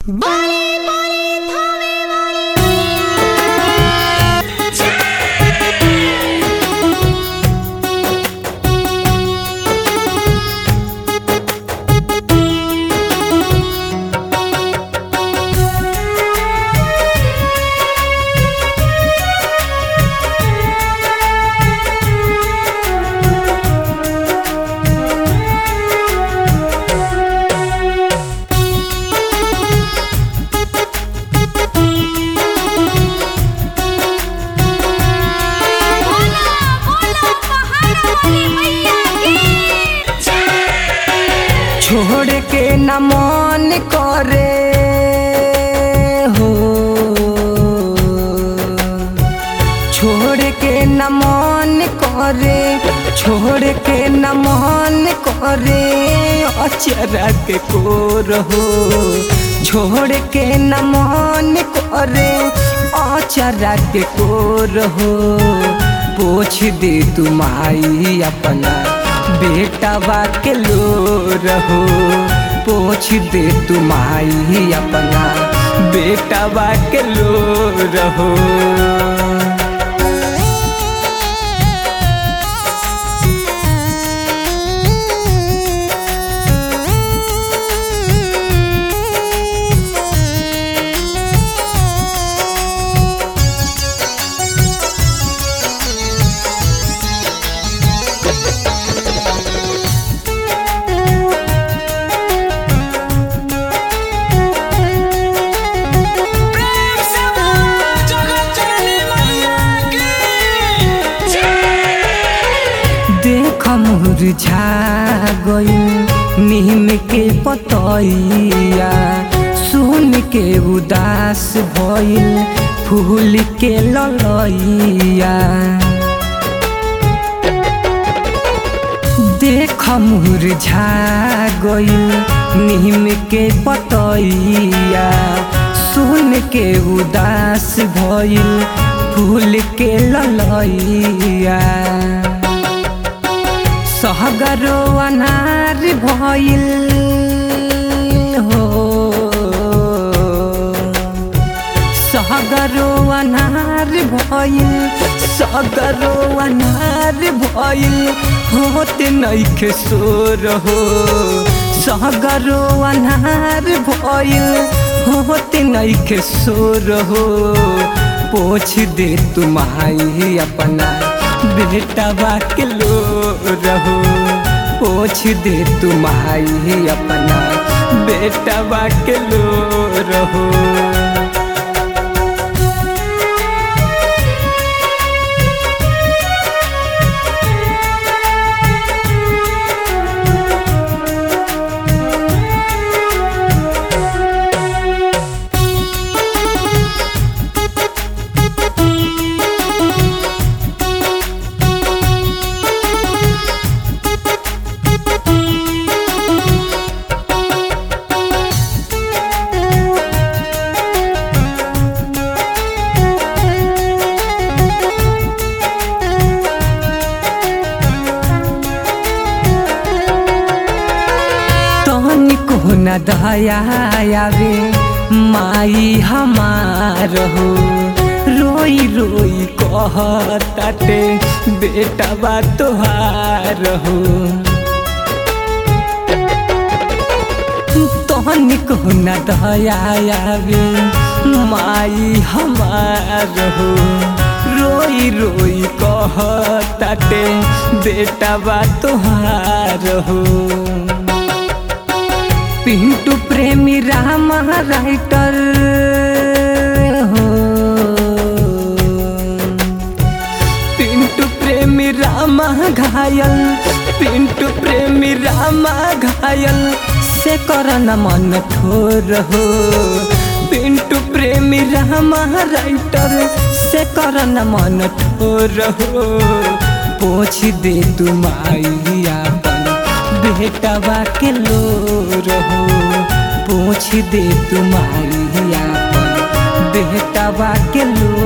छोड़ के न मन करे हो, छोड़ के न मन करे, छोड़ के न मन करे अचरा के कोर हो। छोड़ के न मन करे अचरा के कोर हो। पोछ दे तुम आई अपना बेटवा के लो रहो। पोछ दे तुम आई अपना बेटवा के लो रहो। मुरझा गइल नीम के पतइया, सुन के उदास भइल फूल के ललैया। देख मुरझा गइल नीम के पतइया, सुन के उदास भइल फूल के ललैया। सहगरो अनार भइल हो, सहगरो अनार भइल, सहगरो अनार भइल होते नइखे सोर हो। सहगरो अनार भइल होते नइखे सोर हो। पोछ दे तुम आई अपना बेटवा के लो रहो। पोछ दे तुम आई अपना बेटवा के लो रहो। न दया आवे माई हमार हो। रोई रोई कहताटे बेटवा तोहार हो। तनिको न दया आवे माई हमार हो। रोई रोई कहताटे बेटवा तोहार हो। पिंटू प्रेमी राम राइटर हो। पिंटू प्रेमी राम घायल, पिंटू प्रेमी राम घायल से करन मन ठोर हो। पिंटू प्रेमी राम राइटर से करन मन ठोर हो। पोछ दे तुम आई अपन बेटवा के लो रहो। पूछ दे तुम्हारी अपन बेटवा के लो